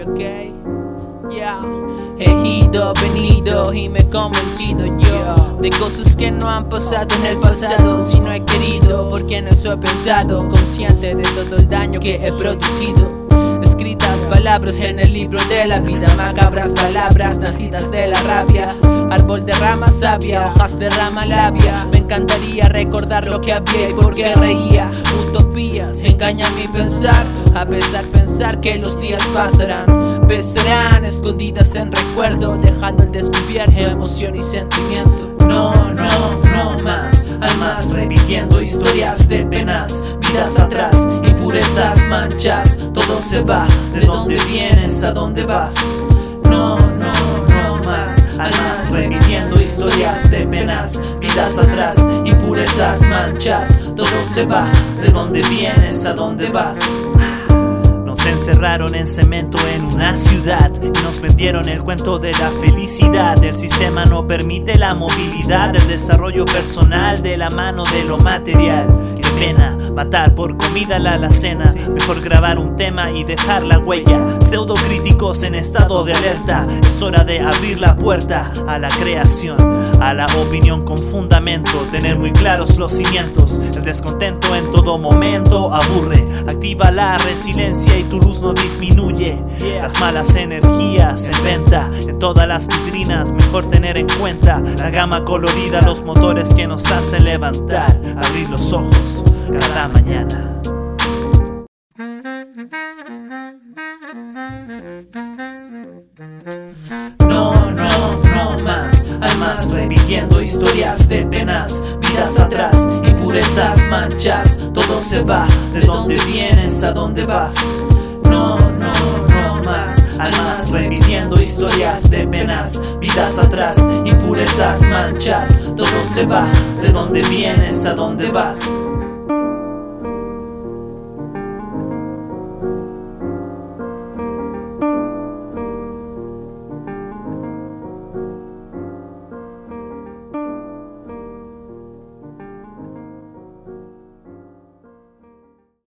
firme, ok. Yeah. He ido, venido y me he convencido yo de cosas que no han pasado en el pasado. Si no he querido, porque en eso he pensado, consciente de todo el daño que he producido. Escritas palabras en el libro de la vida, macabras palabras nacidas de la rabia. Árbol de rama sabia, hojas de rama labia. Me encantaría recordar lo que había y por qué reía. Utopías engañan mi pensar, a pesar pensar que los días pasarán. Pesarán escondidas en recuerdo, dejando al descubierto emoción y sentimiento. No más, almas repitiendo historias de penas, vidas atrás, impurezas, manchas, todo se va. ¿De dónde vienes? ¿A dónde vas? No más, almas repitiendo historias de penas, vidas atrás, impurezas, manchas, todo se va. ¿De dónde vienes? ¿A dónde vas? Nos encerraron en cemento en una ciudad y nos vendieron el cuento de la felicidad. El sistema no permite la movilidad, el desarrollo personal de la mano de lo material. Qué pena matar por comida la alacena, mejor grabar un tema y dejar la huella. Pseudocríticos en estado de alerta, es hora de abrir la puerta a la creación, a la opinión con fundamento, tener muy claros los cimientos. El descontento en todo momento aburre, activa la resiliencia y tu luz no disminuye. Las malas energías en venta, en todas las vitrinas, mejor tener en cuenta la gama colorida, los motores que nos hacen levantar, abrir los ojos cada mañana. No más, almas repitiendo historias de penas, vidas atrás, impurezas, manchas, todo se va. ¿De dónde vienes? ¿A dónde vas? No más, almas repitiendo historias de penas, vidas atrás, impurezas, manchas, todo se va. ¿De dónde vienes? ¿A dónde vas?